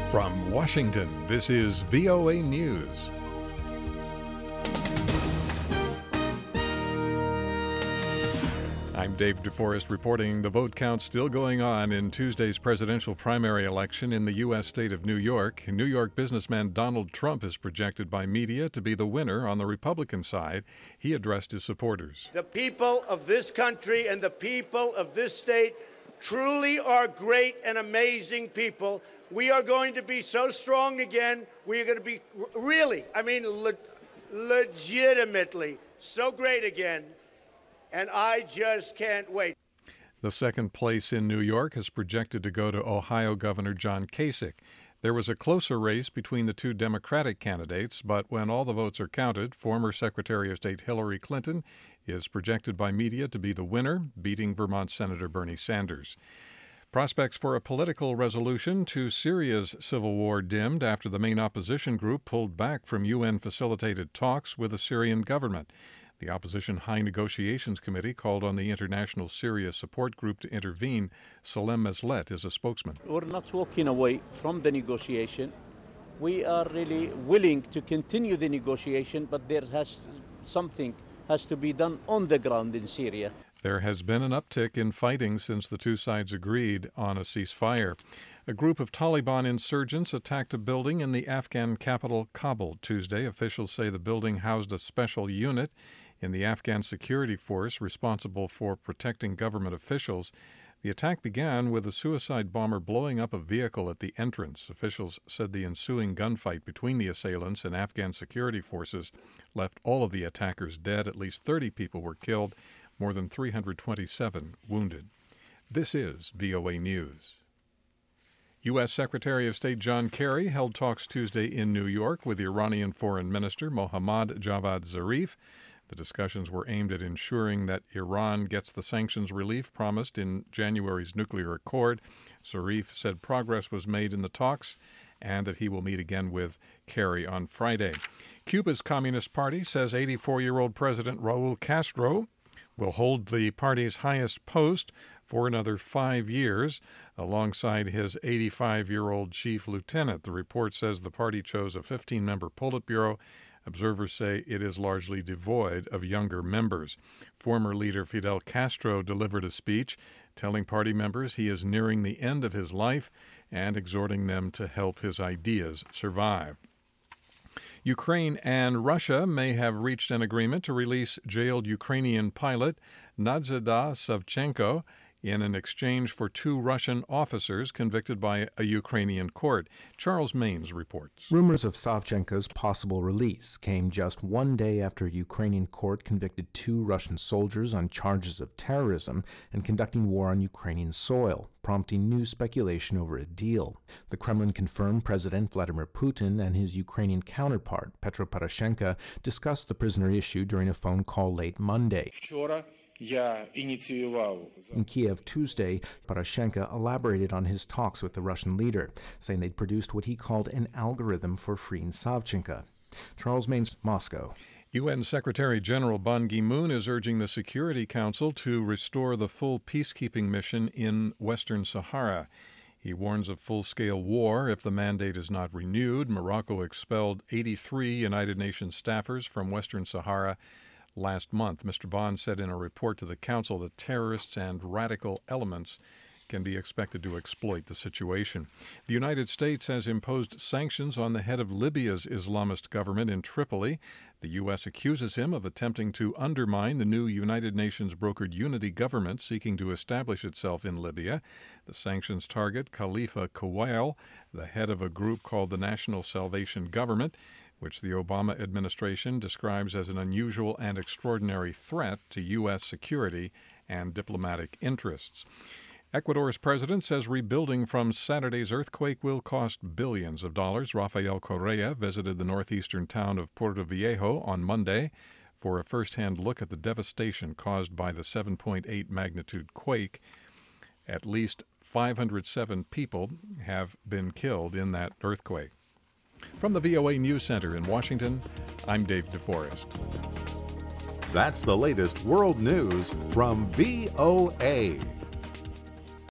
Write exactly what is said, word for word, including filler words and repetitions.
From Washington, this is V O A News. I'm Dave DeForest reporting the vote count still going on in Tuesday's presidential primary election in the U S state of New York. New York businessman Donald Trump is projected by media to be the winner on the Republican side. He addressed his supporters. The people of this country and the people of this state truly are great and amazing people. We are going to be so strong again. We are going to be really, I mean, le- legitimately so great again. And I just can't wait. The second place in New York is projected to go to Ohio Governor John Kasich. There was a closer race between the two Democratic candidates, but when all the votes are counted, former Secretary of State Hillary Clinton is projected by media to be the winner, beating Vermont Senator Bernie Sanders. Prospects for a political resolution to Syria's civil war dimmed after the main opposition group pulled back from U N-facilitated talks with the Syrian government. The opposition High Negotiations Committee called on the International Syria Support Group to intervene. Salem Meslet is a spokesman. We're not walking away from the negotiation. We are really willing to continue the negotiation, but there has something has to be done on the ground in Syria. There has been an uptick in fighting since the two sides agreed on a ceasefire. A group of Taliban insurgents attacked a building in the Afghan capital, Kabul, Tuesday. Officials say the building housed a special unit in the Afghan security force responsible for protecting government officials. The attack began with a suicide bomber blowing up a vehicle at the entrance. Officials said the ensuing gunfight between the assailants and Afghan security forces left all of the attackers dead. At least thirty people were killed, more than three hundred twenty-seven wounded. This is V O A News. U S. Secretary of State John Kerry held talks Tuesday in New York with Iranian Foreign Minister Mohammad Javad Zarif. The discussions were aimed at ensuring that Iran gets the sanctions relief promised in January's nuclear accord. Zarif said progress was made in the talks and that he will meet again with Kerry on Friday. Cuba's Communist Party says eighty-four-year-old President Raul Castro will hold the party's highest post for another five years, alongside his eighty-five-year-old chief lieutenant. The report says the party chose a fifteen-member Politburo. Observers say it is largely devoid of younger members. Former leader Fidel Castro delivered a speech telling party members he is nearing the end of his life and exhorting them to help his ideas survive. Ukraine and Russia may have reached an agreement to release jailed Ukrainian pilot Nadzhda Savchenko in an exchange for two Russian officers convicted by a Ukrainian court. Charles Maines reports. Rumors of Savchenko's possible release came just one day after a Ukrainian court convicted two Russian soldiers on charges of terrorism and conducting war on Ukrainian soil, prompting new speculation over a deal. The Kremlin confirmed President Vladimir Putin and his Ukrainian counterpart, Petro Poroshenko, discussed the prisoner issue during a phone call late Monday. In Kiev Tuesday, Poroshenko elaborated on his talks with the Russian leader, saying they'd produced what he called an algorithm for freeing Savchenko. Charles Maines, Moscow. U N. Secretary General Ban Ki-moon is urging the Security Council to restore the full peacekeeping mission in Western Sahara. He warns of full-scale war if the mandate is not renewed. Morocco expelled eighty-three United Nations staffers from Western Sahara last month. Mister Bond said in a report to the Council that terrorists and radical elements can be expected to exploit the situation. The United States has imposed sanctions on the head of Libya's Islamist government in Tripoli. The U S accuses him of attempting to undermine the new United Nations brokered unity government seeking to establish itself in Libya. The sanctions target Khalifa Kouail, the head of a group called the National Salvation Government, which the Obama administration describes as an unusual and extraordinary threat to U S security and diplomatic interests. Ecuador's president says rebuilding from Saturday's earthquake will cost billions of dollars. Rafael Correa visited the northeastern town of Puerto Viejo on Monday for a first-hand look at the devastation caused by the seven point eight magnitude quake. At least five hundred seven people have been killed in that earthquake. From the V O A News Center in Washington, I'm Dave DeForest. That's the latest world news from V O A.